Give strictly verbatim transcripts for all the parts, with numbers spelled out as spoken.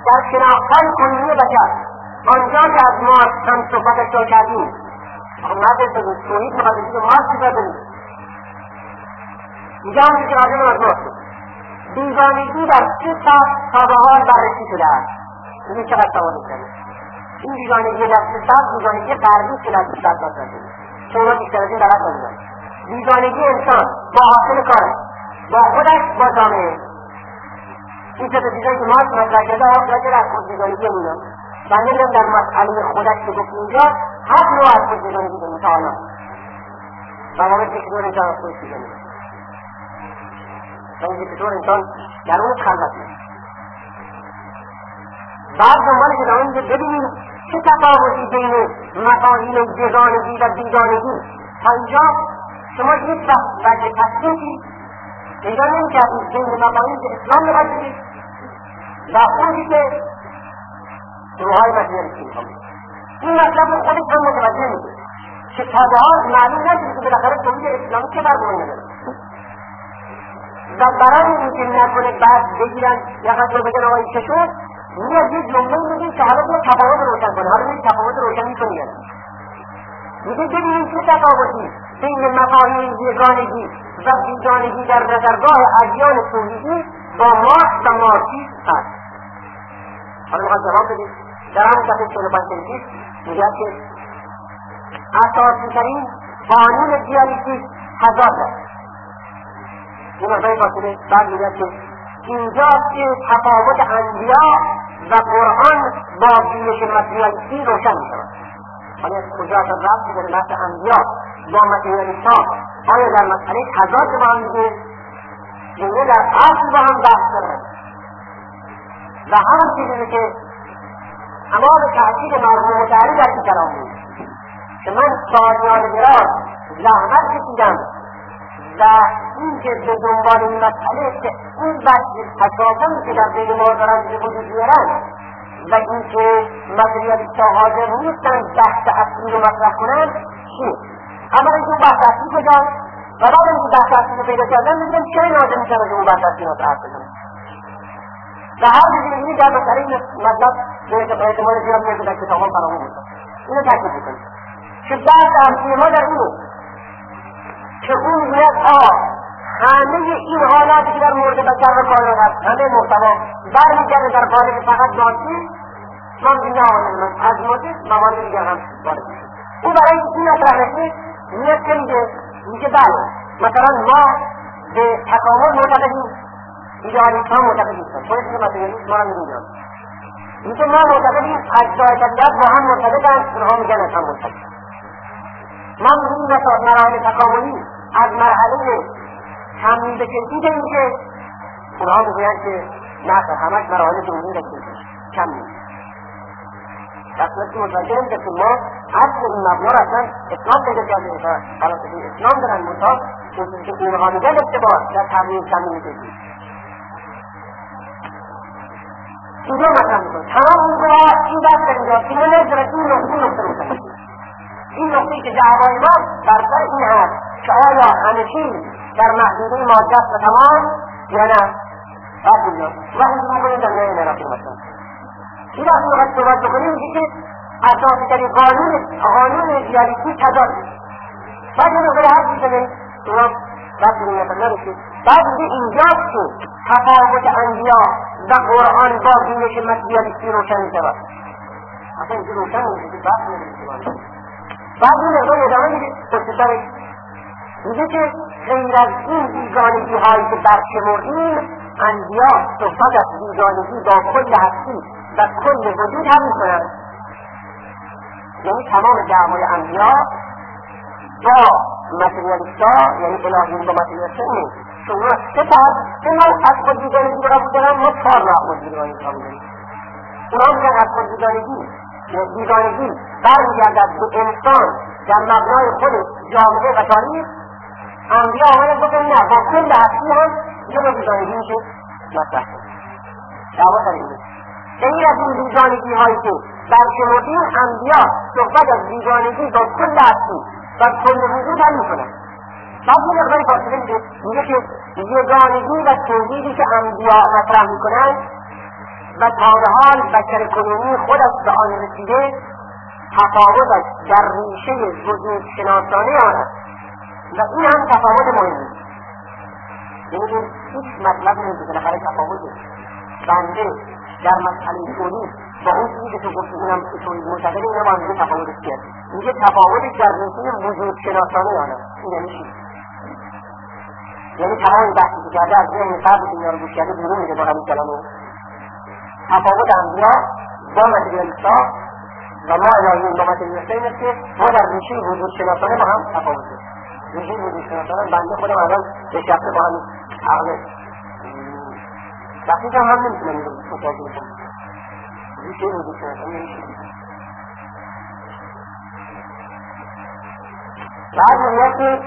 در شناختن کنونی بشر آنجا که از ما هم صحبتش را کردیم مدر بگید توحید مقدسی که ما صفت بگید اینجا همونی که راجع از ما شد بیگانگی در سه تا تا به حال بررسی شده است. این چقدر سوال میکنه این بیگانگی در سه تا بیگانگی غربی که در سه تا داشته که اونا بیشتر از این غلط نمیدن. بیگانگی انسان با حاصل کار با خودش با جامعه این سه تا چیزایی که ما مطرح کرده ها راجع از خود بیگانگی میدن بنده میدم در مسئله خودش که گفت اینجا هر نوع از خود بیگانگی داریم تا حالا برنامه که چطور انسان از خودش بیگانگی و اینکه چطور انسان در اون خلوت میشه. بعد دنبالش ادامه میده ببینیم چه تفاوتی بین مفاهیم یگانگی و بیگانگی تا اینجا شما یک وقت وجه تصدیقی پیدا نمی‌کردید بین مفاهیم که اسلام می‌خواد بگید و اونی که روح‌های متریالیستی می‌خواد بگید. این مطلب رو خودش هم متوجه میشه که تا به حال معلوم نشده که بالاخره توحید اسلامی چه برگویی نداره و برای اینکه نکنه بعد بگیرن یا خاطر بگن آقای چه شد میاد یه جمله میگه که حالا باید تفاوت روشن کنه حالا میگه تفاوت روشن میکنه میگه ببینید چه تفاوتی بین مفاهیم یگانگی و بیگانگی در نظرگاه ادیان توحیدی با مارکس و مارکسیسم هست. حالا میخواد جواب بدید در همون صفحه چهل و پنج میگه که اساسی‌ترین قانون دیالکتیک تضاد است. این مقداری فاصله بعد میگه که اینجاست که تفاوت انبیا و قرآن با بینش متریالیستی روشن میشود. حالا از کجا اصلا ربطی داره بحث انبیا با متریالیست‌ها آیا در مسئله تضاد با هم میگه یا در اصل با هم بحث دارد و همون چیزی که اما به تحقیق مرحوم متحری در این کلام بود که من سالیان دراز زحمت کشیدم و این که به دنبال این مسئله که این بحث تشابهی که در بین ما دارن به وجود بیارن و این که متریالیست‌ها حاضر نیستن بحث اصلی رو مطرح کنن چیه؟ اما این بحث اصلی کجاست؟ و بعد اینکه بحث اصلی رو پیدا کردن میگن چه لازم میشن از اون بحث اصلی مطرح کنن و هر چیزی در مسئله این مطلب به احتمال زیاد میاد که در کتاب‌ها فراهم میشه اینو تاکید میکنه که بحث اصلی ما در اینه که اون میگوید آه همه این حالاتی که در مورد بشر و کائنات هست همه محتوا برمیگرده در قالب فقط ذاتی من دیگه آقایان از موجود موارد دیگر هم وارد میشه او برای این مطرح نشه میاد که میگه میگه بله مثلا ما به تکامل معتقدیم ایدئالیست‌ها معتقد نیستن باید که متریالیسم ما هم میگن میگه ما معتقدیم اجزای طبیعت با هم مرتبطن اونها میگن از هم مرتبط ما میگیم مثلا مراحل تکاملی از مرحله تمرین به کیفیت این که اونها میگویند که نه همش مراحل تمرین به کیفیت کم نیست اصلا که متوجه نمیشه که ما اصل این مبنا را اصلا اسلام پیدا کرده فلاسفه اسلام دارن منتها چیزی که اونها میگن اشتباه در تمرین تمرین کیفیت اینجا مطرح میکنه تمام اونها این دست در اینجا که ما نظرت این نقطه نقطه رو این نقطه‌ای که دعوای ما بر سر این هست که آیا همه چیز در محدوده ماده است و تمام یا نه بعد اینجا و این میکنیم در جای نرافی مثلا این وقتی وقت صحبت بکنیم میگه که اساسی ترین قانون قانون دیالکتیک تضاد بعد این نقطه هر چیز کنیم اونا بعد این نقطه نرسید بعد میگه اینجاست که تفاوت انبیا و قرآن با بینش متریالیستی روشن میشود اصلا اینجا روشن میشه که بحث نمیشه بعد این نقطه ادامه میده پشتسرش میگه که غیر از این بیگانگی هایی که برشمردیم انبیا صحبت از بیگانگی با کل هستی و کل وجود هم میکنند یعنی تمام دعوای انبیا با متریالیست‌ها یعنی الهیون با متریالیست‌ها اینه که اونا سپس که ما از خود بیگانگی را بودنم ما چهار را خود بیگانگی را بودنیم اونا میگن از خود بیگانگی بیگانگی برمیگردد به انسان در مبنای خودش جامعه و تاریخ انبیا آمدن بگن نه با کل هستی هم یه با بیگانگی میشه مطرح کنه دعوا سر اینه غیر از این بیگانگی هایی که برشمردیم انبیا صحبت از بیگانگی با کل هستی و کل وجود هم میکنن بعد یه مقداری فاصله میده میگه که یگانگی و توحیدی که انبیا مطرح میکنن و تا به حال بشر کنونی خودش به آن رسیده تفاوتش در ریشه وجود شناسانه آن است و این هم تفاوت مهمی است. یعنی هیچ مطلب نیست، بالاخره تفاوته بنده در مسئله تولید با اون چیزی که تو گفتی اینم تولید معتقده اینم با هم تفاوتش کرد. میگه تفاوتش در ریشه وجود شناسانه آن است. این یعنی چی؟ یعنی تمام بحثی که کرده از ذهن فرد دنیا رو گوش کرده بیرون میده با همین کلمه. تفاوت انبیا با متریالیست‌ها و ما الهیون با متریالیست‌ها این است که ما در ریشه وجود شناسانه با هم تفاوت داریم. ریشه وجود شناسانه بنده خودم الان به شخصه با همین عقل وقتی که هم نمیتونم این رو متوجه بشم. ریشه وجود شناسانه ریشه بعد میگه که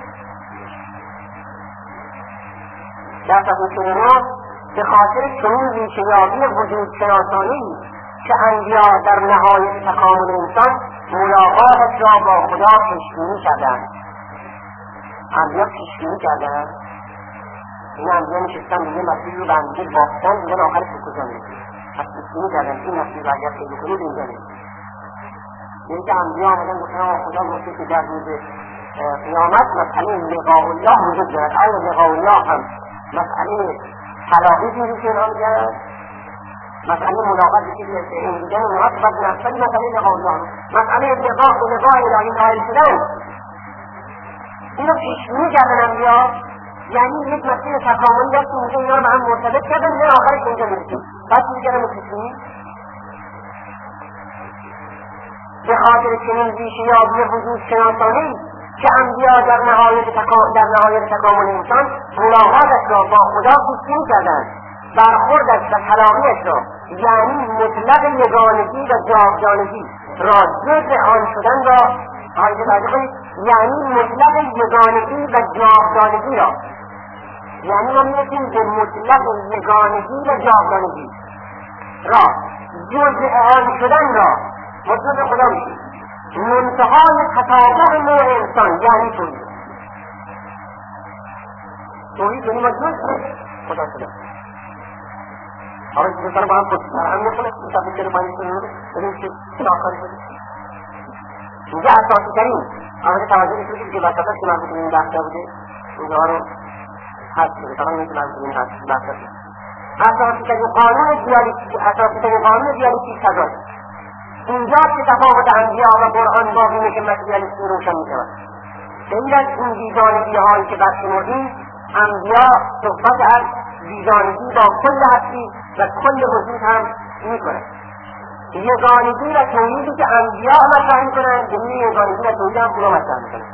در صفحه چهل به خاطر چنین ریشه‌یابی وجود شناسانی که انبیا در نهایت تکامل انسان ملاقاتش را با خدا پیشبینی کردند. انبیا پیشبینی کردند. این انبیا نشستن دیگه مسیح رو به انبیا باختن دیگه آخرش به کجا میرسید. پس پیشبینی کردند این مسیح رو اگر پیدا کنید اینجا میرسید. یعنی که انبیا آمدن گفتن خدا گفته که در روز قیامت مسئله لقاء الله وجود دارد. آیا لقاء الله هم مسئله تلاقی دیدی که نام جرد مسئله ملاقات بکیدی که این دیگه مناسبت نفسلی مسئله لقاء الله مسئله لقاء و لقاء الهی قائل شدن اینو پیشبینی کردن انبیا. یعنی یک مسئله تکاملی داشت که اینجا اینا رو به هم مرتبط کردن نه آخرش اینجا میرسید. بعد چیزی کردن پیشبینی به خاطر چنین ریشه‌یابی وجود شناسانه‌ای که انبیا در نهایت تکامل در نهایت تکامل انسان ملاقاتش را با خدا پیشبینی کردند، برخوردش و تلاقیش را یعنی مطلق یگانگی و جاودانگی را جزء آن شدن را آیه بعدی یعنی مطلق یگانگی و جاودانگی را یعنی ما می‌گیم به مطلق یگانگی و جاودانگی را جزء آن شدن را مطلق خدا می‌گیم. منتهای تطابق نوع انسان یعنی توحید. توحید یعنی ما جزء خدا شدن. حالا چیزی سر با هم خود هم میخونه کتابی که رو باید کنیم ببینیم که چاکاری بودیم. اینجا اساسی ترین آمده توجه میکنید که بساطت که مربوط به این بحثا بوده اینجا رو حد شده طبعا این که مربوط به این بحثا شده. اساسی ترین قانون دیالکتیک اساسی ترین قانون دیالکتیک تضاد. اینجا که تفاوت انبیا و قرآن با اینه که متریالیسم روشن میشود. غیر از این بیگانگی هایی که برشمردیم انبیا صحبت از بیگانگی با کل هستی و کل وجود هم میکنه. یگانگی و توحیدی که انبیا مطرح میکنن جمعی یگانگی و توحید هم اونا مطرح میکنن.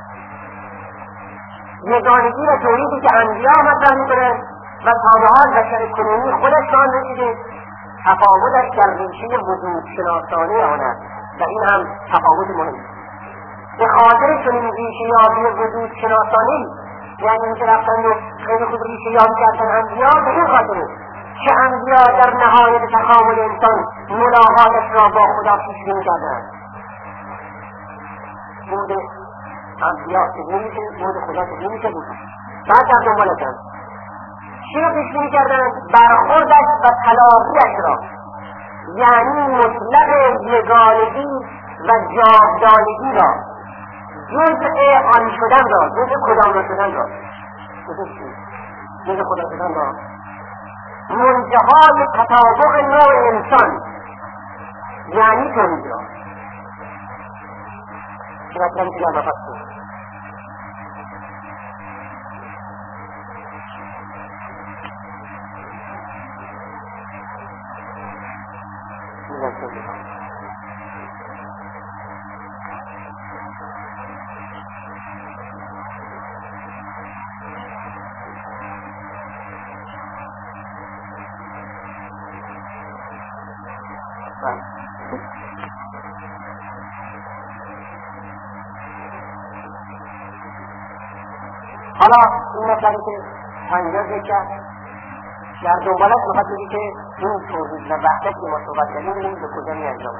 یگانگی و توحیدی که انبیا مطرح میکنن و تا به حال بشر کنونی خودش به آن رسیده تفاوتش در ریشه وجود شناسانه آن است و این هم تفاوت مهم. به خاطر چنین ریشه یابی وجود شناسانه یعنی اینکه رفتن و خیلی خوب ریشه یابی کردن انبیا به این خاطره که انبیا در نهایت تکامل انسان ملاقاتش را با خدا پیشبینی کردند. بود انبیا چگونه میشه بود خدا چگونه میشه بود بعد در دنبالشن چی رو پیشبینی کردند؟ برخوردش و تلاقیش را یعنی مطلق یگانگی و جاودانگی را جزء آن شدن را جزء خدا شدن را جزء خدا شدن را منتهای تطابق نوع انسان یعنی توحید را که مطلب که جمع بفت حالا این مطلبی که پنجاه ذکر در دنبالت میخواد بگی که این توحید و وحدت که ما صحبت کردیم این به کجا میانجامه.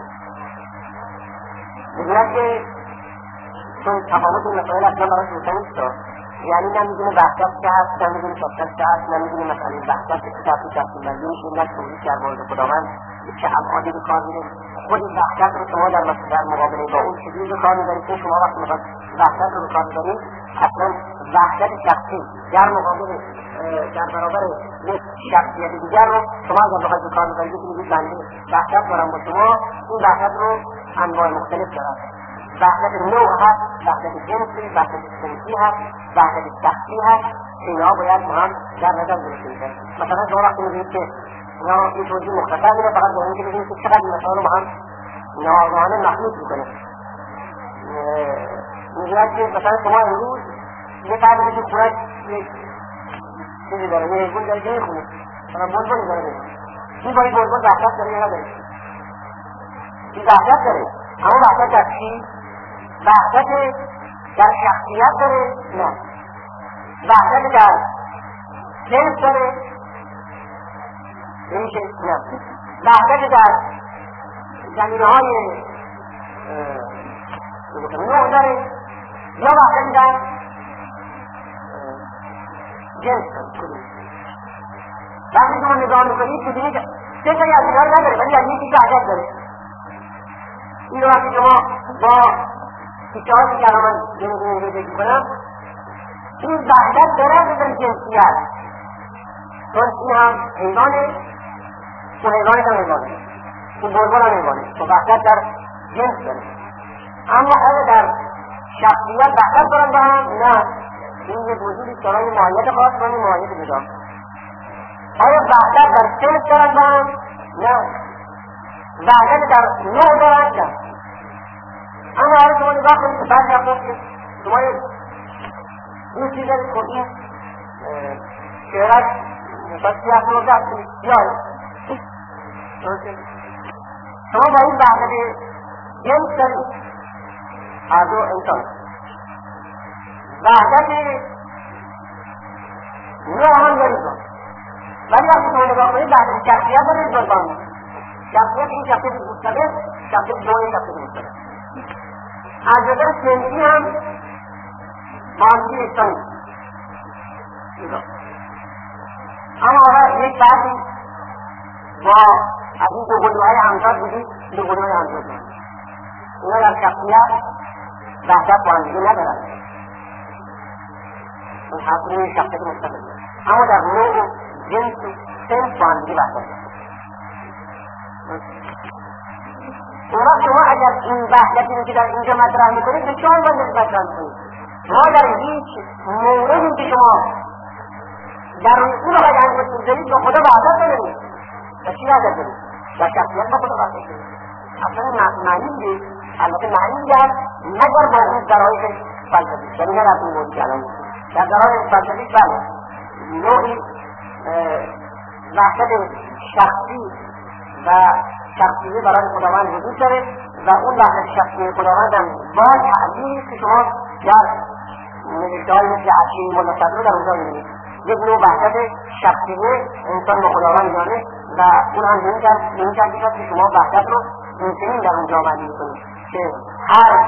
میگوید که چون تفاوت این مسائل اصلا براش روشن نیست یعنی نمیدونه وحدت که هست، نمیدونه شخصت که هست، نمیدونه مثلا وحدت که تفصیل تفصیل مجموعش این دست توضیح کرد مورد خداوند چه ابعادی به کار میره. خود این وحدت رو شما در در مقابله با اون چیزی به کار میبرید که شما وقتی میخواید وحدت رو به کار میبرید اصلا وحدت شخصی در مقابل در برابر یک شخصیت دیگر رو شما اگر بخواید به کار میبرید میگید بنده وحدت دارم با شما. این وحدت رو انواع مختلف دارد. وحدت نوع هست، وحدت جنسی، وحدت سنفی هست، وحدت شخصی هست که اینها باید با هم در نظر گرفته میشن. مثلا شما وقتی میگید که اینا این توضیح مختصر میره فقط با اینکه ببینید که چقدر این مسائل رو با هم ناآگاهانه مخلوط میکنه. میگوید که مثلا شما امروز یه فرد بشه خونه‌اش یک چیزی داره، یه هیزبون داره که میخونه، مثلا بلبلی داره میخونه. این با این بلبل وحدت داره یا نداره؟ این وحدت داره. اما وحدت در چی؟ وحدت در شخصیت داره؟ نه. وحدت در جنس داره؟ نمیشه؟ نه. وحدت در زمینه های نوع داره؟ یا وحدت در جنس داره؟ وقتی شما نگاه میکنید ببینید سه تایی از اینها نداره ولی از یکی وحدت داره. این رو وقتی شما با تیکه هایی که من جنگونه رو بگی کنم این وحدت داره در جنسیت، چون این هم حیوانه، اون حیوانش هم حیوانه، این بلبل هم حیوانه، چون وحدت در جنس داره. اما آیا در شخصیت وحدت دارن با هم؟ نه. این یک وجودی دارای معاید خاص و معاید جدا. آیا وحدت در جنس دارن با هم؟ نه. وحدت در نوع دارن؟ نه. اما حالا شما نگاه کنید که بعضی افراد که شما دوستی دارید خود این شعرک مثلا سیاه رو دست کنید سیاه شما با این وحدت جنس دارید هر دو انسان، وحدت نوع هم دارید ولی وقتی شما نگاه کنید وحدت شخصیت دارید بربان شخصیت این شخصیت مستقل، شخصیت نوعی شخصیت مستقل. از نظر سنفی هم با همچین یکسانی. اما حالا یک فردی با از این دو گلوهای همزاد بودید دو گلوهای همزاد بودید اینا در شخصیت وحدت با همزیگه ندارد، این حقیقی شخصیت مستقل. اما در نوع جنس و سنف با همزیگه وحدت دارد. اما شما اگر این وحدتی رو که در اینجا مطرح میکنید به چهار بند مطرح میکنید. ما در هیچ موردی که شما در اون رو باید انجام بزنید با خدا وحدت ندارید. و چی وحدت دارید؟ در شخصیت با خدا وحدت دارید. اصلا معنی دید، البته معنی دید مگر با این ضرایح فلسفی. یعنی نه در این موردی که الان میکنید. در ضرایح فلسفی بله نوعی وحدت شخصی و شخصیه برای خداوند وجود داره و اون وحدت شخصی خداوند هم با تعلیمی که شما در نوشته‌های مثل عشی ملصد رو در اونجا می‌بینید. یک نوع وحدت شخصیه انسان با خداوند داره و اون هم به این ترتیب است که شما وحدت رو اینچنین در اونجا معنی می‌کنید که هر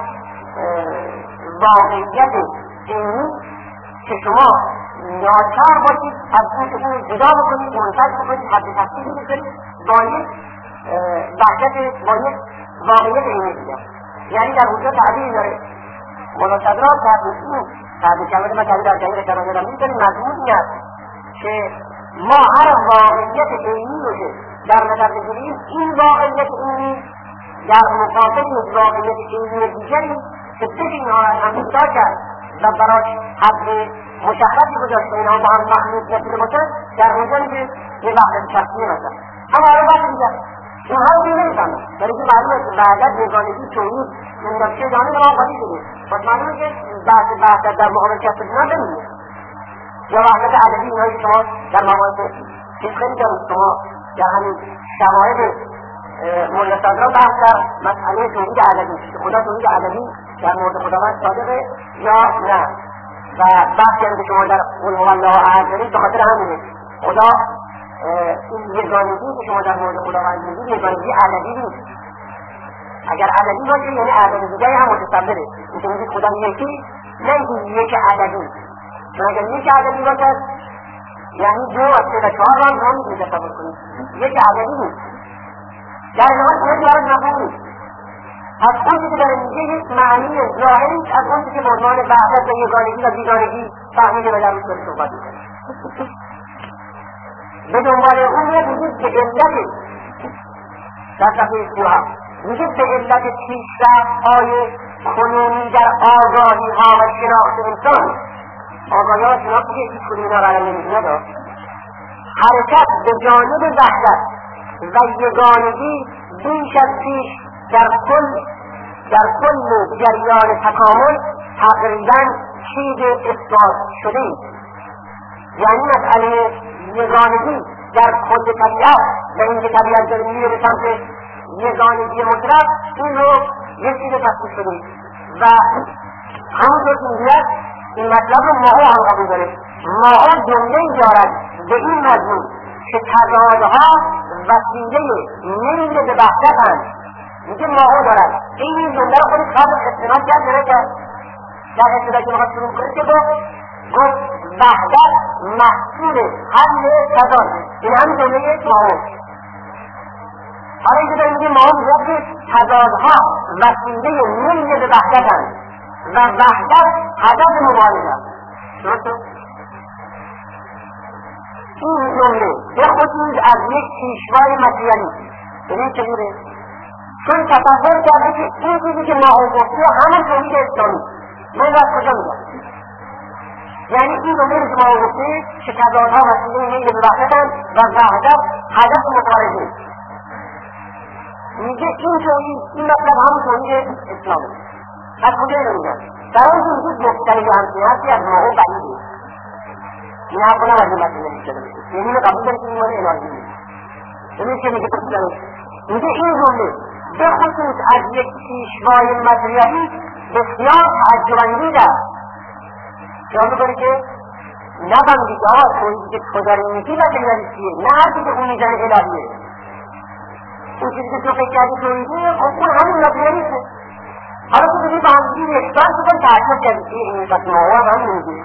واقعیت دینی که شما ناچار باشید از اون که اون جدا بکنید، منفصل بکنید، حد تفصیلی بکنید با یک وحدت با یک واقعیت اینه دیگر. یعنی در اونجا تعبیری داره ملصدرات تعبیر این تعبیر کلمه من تعبیر در جایی رسانه دارم این داریم مضمون این است که ما هر واقعیت اینی رو که در نظر بگیریم این واقعیت اینی در مقابل یک واقعیت اینی دیگری که بشه اینها همینطور کرد و براش حد مشخصی گذاشت که اینها با هم مخلوط نشده باشن در اونجا میشه یه وحدت شخصیه مثلا. اما حالا باید دیگر اینها رو دیگه نمیفهمه برای که معلومه که وحدت یگانگی توحید نمیشه جانی رو آقایی شده پس معلومه که بحث وحدت در مقابل کسب اینا نمیده یا وحدت عددی اینهایی که شما در مقابل چیز خیلی دارید شما در همین شواهد ملصدرا بحث در مسئله توحید عددی که خدا توحید عددی در مورد خداوند صادقه یا نه و بحثی هم که شما در قل هو الله احد دارید به خاطر همینه خدا این یگانگی که شما در مورد خداوند میگید یگانگی عددی نیست. اگر عددی باشه یعنی عدد دیگری هم متصوره اینکه میگید خدا یکی نه اینکه یک عددی مگر یک عددی باشد یعنی دو از سه و چهار را هم میتونید تصور کنید، یک عددی نیست. در نهایت باید یاد مفهوم نیست. از اونچه که داره میگه یک معنی ظاهری از اونچه که بعنوان وحدت و یگانگی و بیگانگی فهمیده و در روش داره صحبت میکنه. به دنبال اون یه وجود به علت در صفحه سی و هفت میگه به علت پیشرفت‌های کنونی در آگاهی‌ها و شناخت انسان، آگاهی‌ها و شناخت که هیچ کدوم اینا رو الان نمی‌دونه، حرکت به جانب وحدت و یگانگی بیش از پیش در کل در کل جریان تکامل تقریباً چیز اثبات شده است. یعنی مسئله یگانگی در کل طبیعت و اینکه طبیعت داره میره به سمت یگانگی مطلق، این رو یک چیز تصدیق شده و همونطور که میگوید این مطلب رو ماهو هم قبول داره. ماهو جمله‌ای دارد به این مضمون که تضادها وسیله میل به وحدت‌اند. میگه ماهو دارد. این جمله رو خودش خواهد استناد کرد داره که در ابتدا که میخواد شروع کنه که گفت وحدت محصول حل تضاد. این هم جمله ماهو. حالا اینجا داریم میگه ماهو میگه که تضادها وسیله میل به وحدت‌اند و وحدت هدف مبارزه است. درسته؟ این جمله به خصوص از یک پیشوای متریالیسم ببین چجوره؟ چون تصور کرده که این چیزی که ما گفته همه توحید اسلامی. من از کجا میگم؟ یعنی این جمله که ما گفته که تضادها وسیله میل به وحدت‌اند و وحدت هدف مبارزه. میگه این توحید این مطلب هم توحید اسلامی. از کجا اینو میگم؟ در اون وجود مختلف همسیاسی از ماهو بعیده. این حرف رو نمازی مطلب نمیشده بشه. یعنی اینو قبول داریم که این ماده الهی نیست. ببینید که میگه میگه این جمله به خصوص از یک پیشوای متریالیست بسیار تعجب‌انگیز است. خیال می‌کنی که نفهمیدی که آقا توحیدی که تو داری میگی متریالیستیه، نه حرفی که اون میزنه الهیه. اون چیزی که تو فکر کردی توحیدیه، خب اون همین متریالیسته. حالا تو بگی با همگی یکسان شدن تعجب کردی که این پس ماهو هم میگه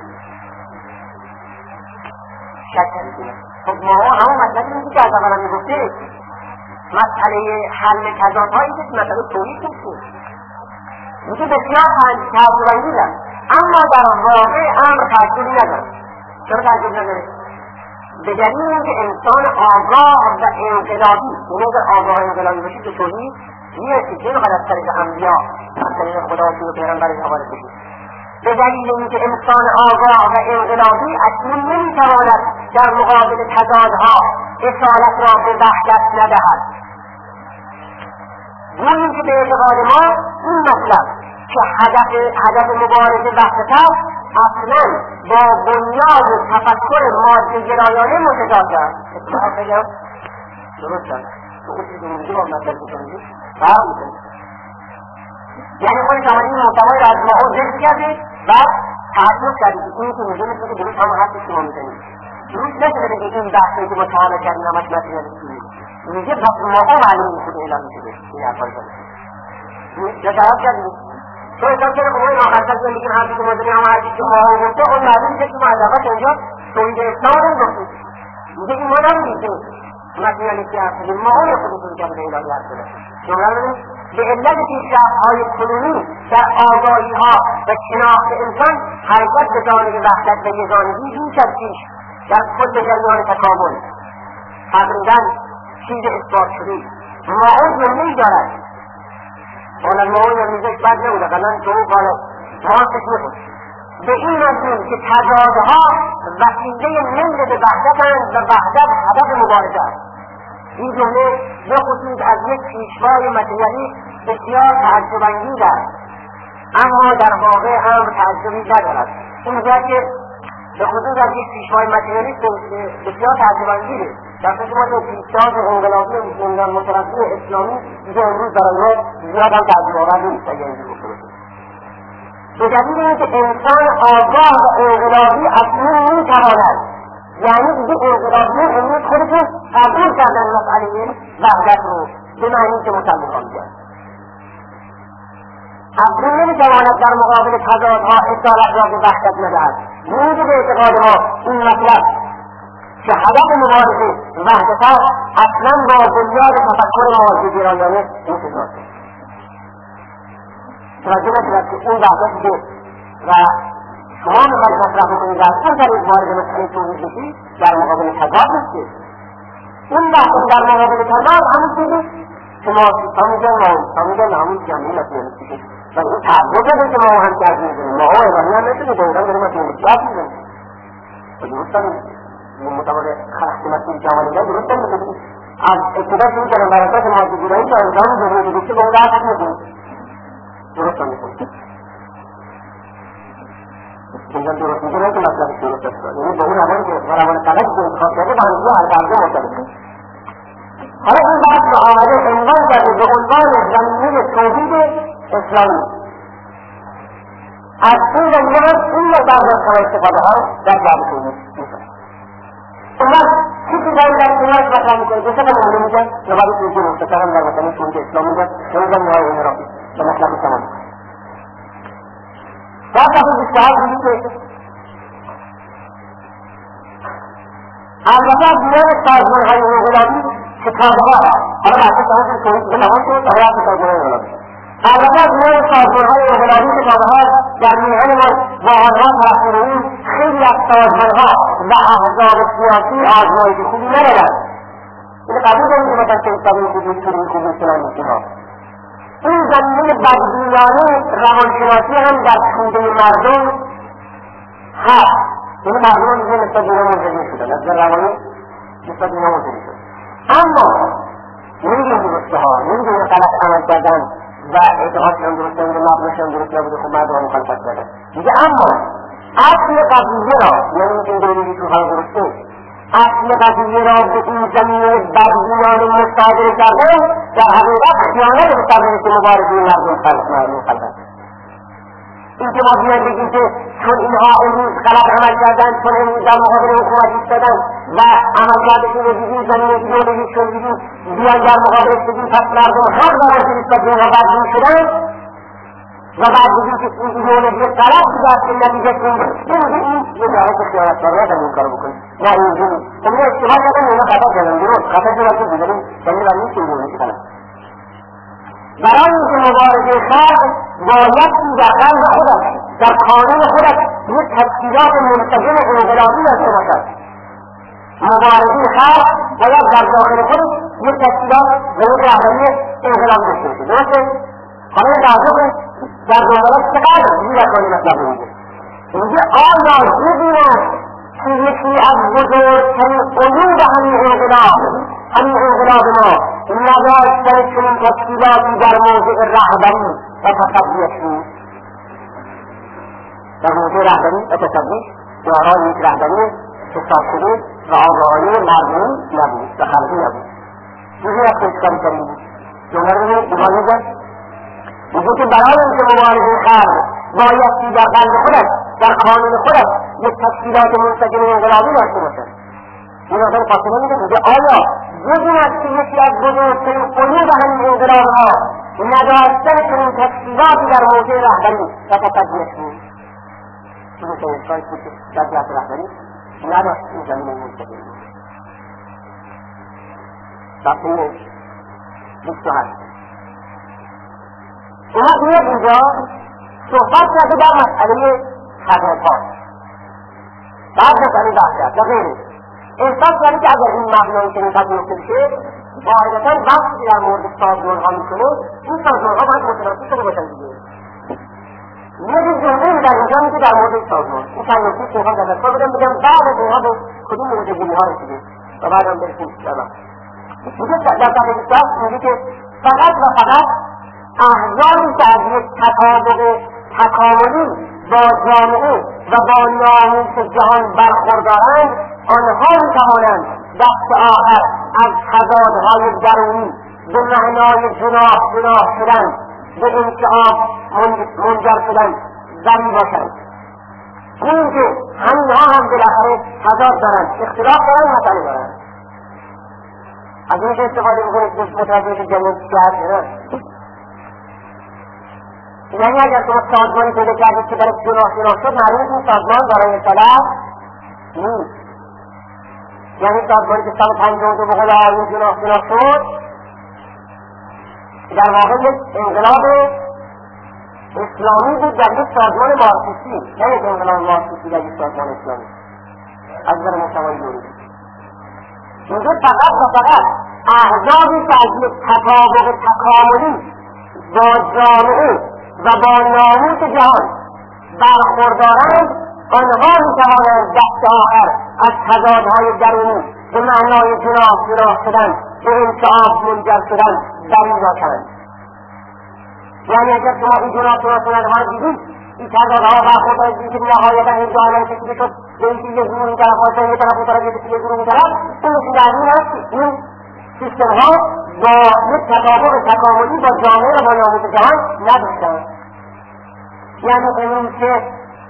شک کردی. خب ماهو همون مطلبی میگه که از اول هم میگفته مسئله حل تضادهایی که مسئله توحید نیست. میگه بسیار تعجب‌انگیز است، اما در واقع امر تعجبی نداره. چرا تعجب نداره؟ به دلیل اینکه انسان آگاه و انقلابی، یعنی اگر آگاه و انقلابی باشید به توحید میرسید، نمیخواد از طریق انبیا از طریق خدا و پیغمبرش حواله بشید. به دلیل اینکه انسان آگاه و انقلابی اکنون نمیتواند در مقابل تضادها اصالت را به وحدت ندهد. گوییم که به اعتقاد ما این مطلب که هدف هدف مبارزه وحدت است اصلا با بنیاد تفکر ماده گرایانه متضاد است. اتفاق بگم درست است. تو اون چیزی میگه با مطلب میکنید فرق میکنید. یعنی خودش آمده این محتوای را از ماهو ذکر کردید و تعجب کردید که این که میگه مثل که درست هم حرفی شما میزنید. درست نشده بگه این بحثی که مطالعه کردیم همش متریالیستی میگه پس ماهو معلوم خود اعلام شده این حرفای کنید. یا جواب کردید تو احساس کنه خب این آخرتر که میگیم حرفی که مدنی هم حرفی که ماهو گفته اون معلوم که شما از اول اینجا توحید اسلام رو گفتید. میگه این ما نمیگه متریالیستی حرف کنید ماهو یا خودتون که به الهی حرف کنید. جمله به علت پیشرفت‌های کنونی در آگاهی‌ها و شناخت انسان حرکت به جانب وحدت و یگانگی بیش از پیش در کل جریان تکامل تقریباً چیز اثبات شده. ماهو جمله‌ای دارد. حالا ماهو یا میزش بد نبوده قبلا تو حالا محاسش میخود به این مضمون که تضادها وسیله میل به وحدت‌اند و وحدت هدف مبارزه است. این جمله به خصوص از یک پیشوای متریالیست بسیار تعجب‌انگیز است، اما در واقع امر تعجبی ندارد. این میگوید که به خصوص از یک پیشوای متریالیست بسیار تعجب‌انگیز است. در صورتی ما یک پیشتاز انقلابی زندان مترقی اسلامی دیگه امروز برای ما زیاد هم تعجب‌آور نیست اگر اینجور گفته باشیم. به دلیل اینکه انسان آگاه و انقلابی اکنون میتواند، یعنی دیگه انقلابی امروز خودشون قبول کردن مسئله وحدت رو به معنی که مسلمان میگن. اکنون نمیتواند در مقابل تضادها اصالت را به وحدت ندهد. نیز به اعتقاد ما این مطلب که هدف مبارزه وحدت است اصلا با بنیاد تفکر معارضه گرایانه متضاده. توجه نشود که این بحثی که و شما میخواید مطرح بکنید در اون طریق وارد مسئله توحید بشید در مقابل تضاد نیست. این بحث در مقابل تضاد همون چیزی که ما سیستان ما سیستان همون جمعی مطمئنی که و این تعبیر داره که ما هم کرد میزنیم ما ها ایرانی هم نشده دویدن داریم مطمئنی کرد میزنیم و درست هم مطابق خرخت مسئول جامعه دیگر درست هم میکنیم از ابتدا شروع کردن بر اساس مادی گرایی که انجام ضروری بشه به اون دست میکنیم درست هم میکنیم اینجا درست میکنه که مطلب درست است یعنی به اون روان که روان قلق که انتخاب کرده به همینجا هر درجه مرتبطه. حالا این بحث رو آمده عنوان کرده به عنوان زمینه توحید اسلامی. از این زمینه این مقدار از کار استفاده ها در باب توحید میکنه. اما چیزی داری در کنار مطرح میکنه که سه نمونه میگن یا باید توجیه مختصرا در مثلا توحید اسلام میگن که اون زمینه های این را به مطلب تمام میکنه. در صفحه بیست و هفت میگه که البته از میان سازمان‌های انقلابی کتاب‌ها حالا بحث تمام توحید به تمام شد تا حیات سازمان‌های انقلابی البته از میان سازمان‌های انقلابی کتاب‌ها در میهن ما با آنها طرفداران خیلی از سازمان‌ها و احزاب سیاسی آزمایش خوبی ندارند. این قبول داریم که مثلا که استادی خوبی خوبی خوبی فلان اینها این زمینه بدبینانه روانشناسی هم در توده مردم هست. این مردم دیگه نسبت به اینا منتظر شدن از روانی نسبت به اینا منتظر شدن اما نمیگیم درسته ها نمیگیم غلط عمل کردن و اعتقادشان درست نبوده مبناشان درست نبوده خب مردم ها مخالفت کردن دیگه اما اصل قضیه را یعنی اینکه این دوری تو ها درسته اصل قضیه را به این زمینه بدبینانه مصادره کردن در حقیقت خیانت به سرنوشت مبارزه مردم خلق مردم خلق این که ما بیان بگیم که چون اینها امروز غلط عمل کردن چون امروز در مقابل حکومت ایستادن و عمل کردشون رو دیدیم زمین ایدئولوژی شد دیدیم بیان در مقابلش بگیم پس مردم حق دارن که نسبت به اینها بدبین شدن و بعد بگیم که این ایدئولوژی غلط بوده است که نتیجه این این یه جهت خیانتکاری هستن این کارو بکنیم نه اینجوری خب اینا اشتباه کردن اینا خطا کردن درست خطا کردن که دیداریم دلیل بر نیست که ایدئولوژی غلط برای اینکه مبارزه خلق باید در قلب خودت در قانون خودت یک تشکیلات منسجم انقلابی داشته باشد. مبارزه خلق باید در داخل خودت یک تشکیلات و یک رهبری انقلابی داشته باشد. درسته؟ حالا توجه کنید در جملات چقدر زیر کاری مطلب میگه میگه آیا بدونید که یکی از بزرگترین علوم همین انقلاب همین انقلاب ما نداشتن چنین تشکیلاتی در موضع رهبری و تصدیش بود در موضع رهبری و تصدیش دارای یک رهبری حساب شده و آگاهی مردمی نبود و خلقی نبود چیزی از کشکاری کریم بود جمعه رو ایمان میگن میگه که برای اینکه مبارزه خلق بایستی در قلب خودت در قانون خودت یک تشکیلات منسجم انقلابی داشته باشد این آدم فاطمه میگه میگه آیا بدوند که یکی از بزرگترین علوم همین انقلابها نداشتن چنین تشکیلاتی در موضع رهبری و تصدیش بود چون شایستایی بود که در جهت رهبری نداشت این زمین منسجم بود صفحه بیست و هشت اومد میاد اینجا صحبت کرده در مسئله خدمات بعد مسئله بحث کرد و غیره احساس کرده که اگر این مبنایی که میخواد میفته بشه قاعدتا بحثی در مورد سازمان‌ها میکنه این سازمان‌ها باید متناسب شده باشن دیگه یه جمله در اینجا میگه در مورد سازمان این چند نکته که میخوام در دستگاه بدم بگم بعد از اینها به کدوم موردگیری‌ها رسیدیم و بعد هم برسیم انشاءالله میگه در صفحه بیست و هفت میگه که فقط و فقط احزابی که از یک تطابق تکاملی با جامعه و با ناموس جهان برخوردارند آنها میتوانند دست آخر از تضادهای درونی به معنای جناح جناح شدن به انشعاب منجر شدن ذری باشند این که همینها هم بالاخره تضاد دارند اختلاف دارند مسئله دارند از این که استفاده میکنید متوجه که جمعه چی هست نه یعنی اگر شما سازمانی پیدا کردید که برای جناح شناس شد، معلومه این سازمان دارای طلب نیست. یعنی سازمانی که سال پنجاه و دو به قول آیین جناح شناس شد در واقع یک انقلاب اسلامی بود در یک سازمان مارکسیستی، نه یک انقلاب مارکسیستی در یک سازمان اسلامی. از نظر مصطفی نوری اینجا فقط و فقط احزابی که از یک تطابق تکاملی با جامعه و با ناموس جهان برخوردارند، آنها میتوانند دست آخر از تضادهای درونی به معنای جناح شناس شدن به انصاف منجر شدن دلیل باشند. یعنی اگر شما این جناح شناس شدن ها دیدید، این تضادها برخوردار دیدید که نهایتا این جامعه کشیده شد به اینکه یه گروه این طرف ها یه طرف اون طرف یه گروه این طرف، این نشون دهنده است این سیستم ها با یک تطابق تکاملی با جامعه و با ناموس جهان نداشتند. یعنی این که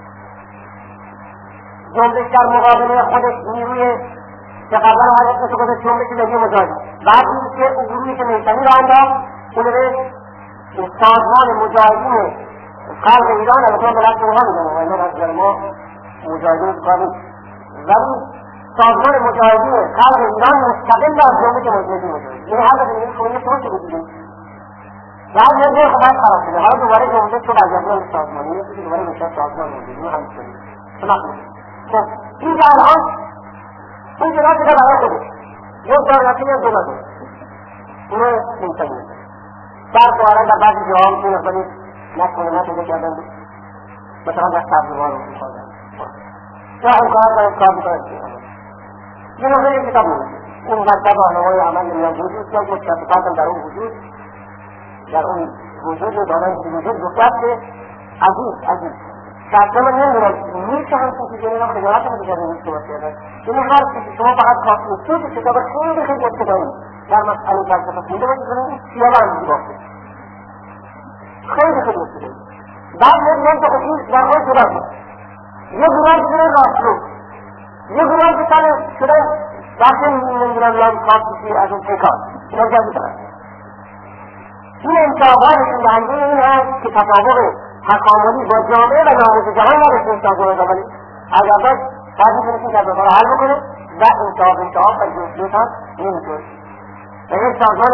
جنبش در مقابله خودش نیروی که قبلا حضرت مثل گذاشت جنبش ملی مجاهدین، بعد این که اون گروهی که میتنی را انداخت اون به سازمان مجاهدین خلق ایران البته من بلد اونها میدنم و اینا از ما مجاهدین کاری، ولی سازمان مجاهدین خلق ایران مستقل از جنبش ملی مجاهدین، یعنی هر دفعه میگیم شما یه توش بگیریم بعد یه جای خواهد خراب شده، حالا دوباره جنبش شد از جنبش سازمانی، یه چیزی دوباره میشه سازمان مجاهدین هم شدیم. خب این که الان این جناب شده برای خودش یک دارناتی یک دولته اونو میتنید در دواره در بعضی جواب این اصلا نکنه نکنه کردن مثلا در تبلیغان رو میخوادن یا امکانات باید کار میکنه یه نوعه یک کتاب میشه اون مکتب آنوای عمل میان وجود یا متشفقات هم در اون وجود در اون وجود دارن که وجود گفتد که عزیز عزیز شخصا من نمیدونم میشه همچین چیزی اینا خجالت هم دیگر نیست که باشه یعنی هر چیزی شما فقط کافی نیست کتاب خیلی خیلی ابتدایی در مسئله فلسفه خونده باشید کنید خیال هم باشه خیلی خیلی ابتدایی بعد میگن که این در خود شده یه گروه شده راستلو یه گروه شده شده وقتی نمیدونم یا کافی از اون پیکار اینا جزی کنند این انتابا نشون دهنده این هست که تطابق تکاملی با جامعه و ناموس جهان نداشته سازمان جامعه اگر باید میتونید این تضادها رو حل بکنه و انصاف انصاف و جنسیت هم نمیتونه و این سازمان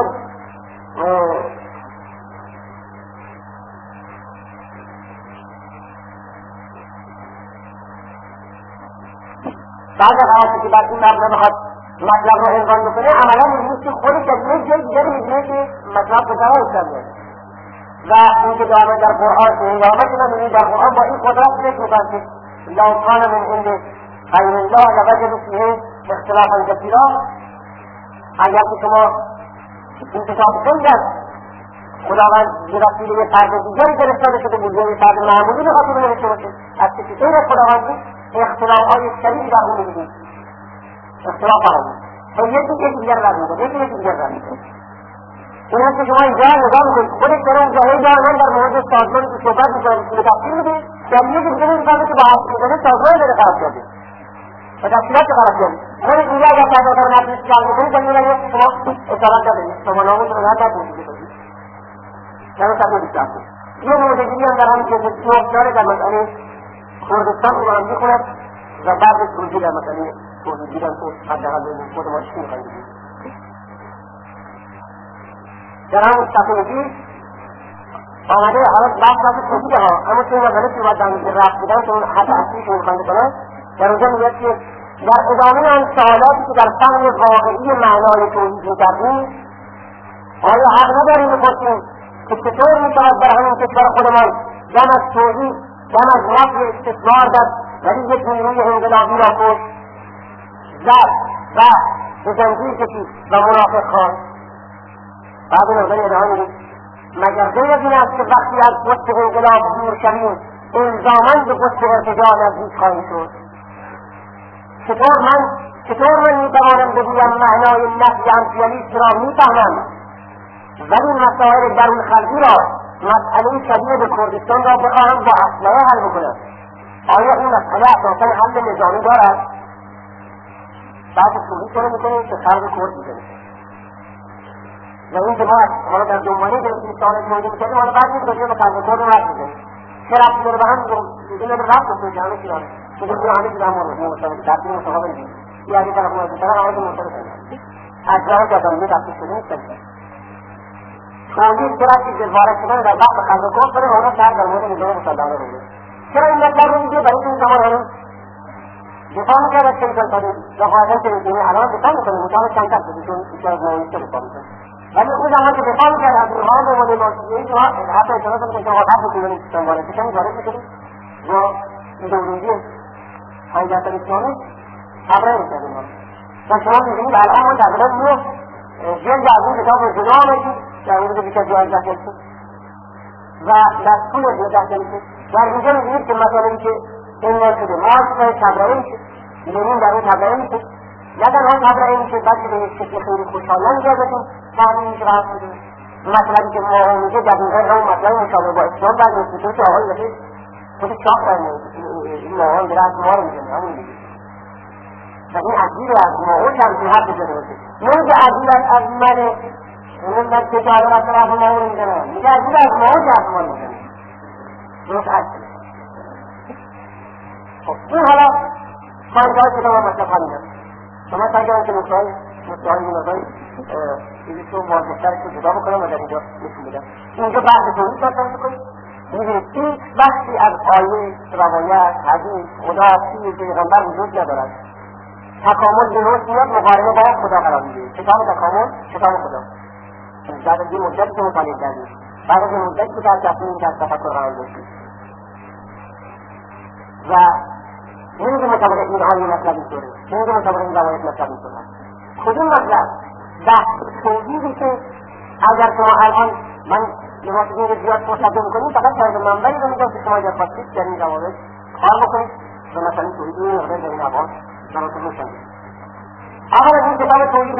بعد از آنچه که بعد این مبنی بخواد مطلب رو عنوان بکنه عملا میبینید که خودش از یک جای دیگری میبینه که مطلب کجا هستن و این که دارم در قرآن اینجامه که من میبینید در قرآن با این قدرت فکر میکنم که لو کان من عند غیر الله لوجدوا فیه اختلافا کثیرا اگر که شما این کتاب خوندن خداوند به وسیله یه فرد دیگری فرستاده شده بود یه فرد معمولی به خاطر نوشته باشه از کسی غیر از خداوند اختلافهای شدیدی در اون میبینید اختلاف آمد تو یکی یکی دیگر رد میکنه یکی یکی دیگر رد میکنه این هست که شما اینجا نگاه میکنید خودش داره اون جاهی دارن در مورد سازمانی که صحبت میکنه که تفصیل میده در یکی دیگه میفهمه که با حرف میزنه سازمان داره خراب کرده و تفصیلات خراب کرده ولی اینجا اگر تضادها رو نتونید خراب میکنید در میگه شما اصالت ندارید شما ناموس رو رد نکنید در اون صفحه بیست و هفت یه موردگیری هم در همین جلد نه داره در مسئله کردستان رو هم میخوند و بعدش رجوع در مسئله توضیح دیدن که حداقل ببینید خود ما چی میخوایم بگیم در همون صفحه بیست آمده حالا بحث بحث توضیح ها اما چون مسئله که باید در رفت بودن که اون حد اصلی که میخوایم بکنن در اونجا میگه که در ادامه آن سوالاتی که در فهم واقعی معنای توحید میکردیم آیا حق نداریم بپرسیم که چطور میشود در همین کشور خودمان دم از توحید دم از نفی استثمار داد ولی یک نیروی انقلابی را کشت زد و به زنجیر کشید و منافق خواند بعد این نظر ادامه میدید مگر غیر از این است که وقتی از قطب انقلاب دور شویم الزاما به قطب ارتجاع نزدیک خواهیم شد چطور من چطور من میتوانم بگویم معنای نفی امپریالیسم را میفهمم ولی مسائل درون خلقی را مسئله شبیه به کردستان را بخواهم با اسلحه حل بکنم آیا این مسئله اساسا حل نظامی دارد؟ بعد توحید کنه میکنه که خلق کرد میکنه و این که باید حالا در دنباله گرفتیم مستعار موجود میکردیم حالا بعد میگه به تفکر رو رفت میزنیم چه رفت داره به هم دیگه نبر رفت تو جامعه کیان که دیگه همه چیز همون رو مستعار دادیم مصاحبه میگیم یا اگه طرف موجود داره آواز مستعار کنیم از جای جدالی دست شده نیست تولید چرا چیز وارد شدن در بحث خلق کن کنه اونا سر در مورد نظام مسلمانه رو میگه چرا این مطلب رو میگه برای این زمان هنوز دفاع میکرد از چند سال دفاعات تلویزیونی الان دفاع میکنه مطابق چند کس بودی چون بیشتر از نویسته دفاع میکنه ولی اون زمان که دفاع میکرد از روحان به مالی ماسیه جواب حتی اعتراض میکنه که وقت بکنید سیستم وارد شدن وارد میکنید و ایدئولوژی حیدت الاسلامی تبرئه میکردیم و شما میبینید الان ما تقریبا میو جلد از این کتاب رو جدا آمدید در حدود بیش از دوازده جلد و در طول دوازده جلد در اینجا میبینید که مطالبی که عنوان شده مارکس تبرئه میشه لنین در اون تبرئه میشه نه تنها تبرئه میشه بلکه به یک شکل خیلی خوشحالانه ازتون فهمی میشه بحث شده مطلبی که ما میگه دقیقا همون مطلب مشابه با اسلام در انستیتوت آقای وحید خود چاپ کرده این ماهان داره از ما رو میزنه همون دیگه و این عجیب از ماهان همچین حرف بزنه باشه نمیگه عجیب از من اون من که جالب از طرف ماهان رو میزنه میگه عجیب از ماهان که از ما رو میزنه درست عجیب این حالا خارجه های کتاب مطلب خالی نست شما سرگرم که نکتهای نکتهای این نظری اینجا چون واضحتر که جدا بکنم و در اینجا نشون بدم اینجا بحث توحید داشتن بکنیم میبینید این بحثی از آیه روایت حدیث خدا پیر پیغمبر وجود ندارد تکامل به نوع میاد مقارنه با خدا قرار میگیره کتاب تکامل کتاب خدا بعد از این مدت که مطالعه کردیم بعد از این مدت که در تصمیم که از تفکر قرار داشتیم و نمیگه مطابق این آیه مطلب اینطوره نمیگه مطابق این روایت مطلب اینطوره کدوم مطلب بحث توحیدی که اگر شما الان من لباس این رو زیاد مصدق میکنیم فقط فرض منبری رو میگم که شما اگر خواستید در این روابط کار بکنید و مثلا توحید این مقدر در این عوام براتون روشن اول از این کتاب توحید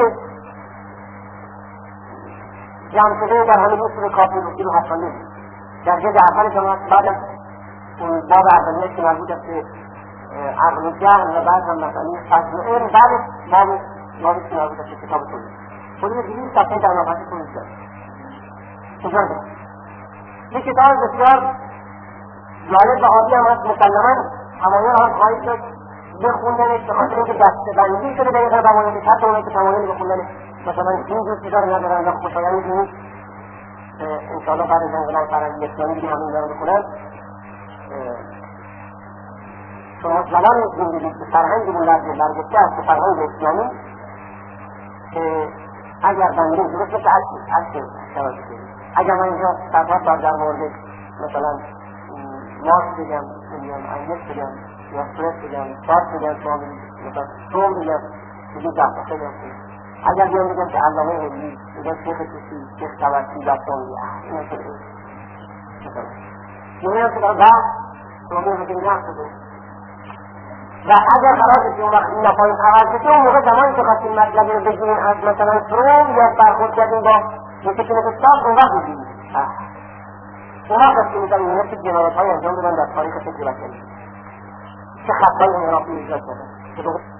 جمع شده در همین اصول کافی رو رو حسانی در جلد اول شما بعد از باب اولیه که مربوط است به عقل و جهل و بعد هم مثلا فضل و علم بعد باب بابی که مربوط است به کتاب توحید خودی دیگه صفحه در مقاطع توحید دارد تجربه این کتاب بسیار جالب و عالی هم هست مسلما همایون هم خواهید شد بخوندنش به خاطر اینکه دستبندی شده در این قرار بمانید حتی اونایی که تمایل بخوندن مثلا این جور چیزا رو ندارن و خوشایند می‌بینید انشاءالله بعد از انقلاب فرهنگی اسلامی دیگه همین رو بخونن شما زمان زندگی که فرهنگمون برگشته است به فرهنگ اسلامی که اگر بنده درست مثل عکس شود اگر من اینجا صدها سال در مورد مثلا مارس بگم بگم اینک بگم یا سویت بگم ساعت بگم مثلا سوم بگم بگم دفعه بگم اگر بیان بگم که علامه علی بگم شیخ توسی شیخ توسی دستانی اینا شده یعنی که در بعد شما بگم نفت بگم و اگر خلاص که اون وقت این نفایم عوض بشه اون موقع زمانی که خواستیم مطلب رو بگیریم از مثلا فروم یا برخورد کردیم با یکی که مثل ساز اون وقت بگیریم اون وقت که میزنیم اینا چه جنایت های انجام بدن در تاریخ فکر بکنیم چه خطای انحرافی ایجاد کردن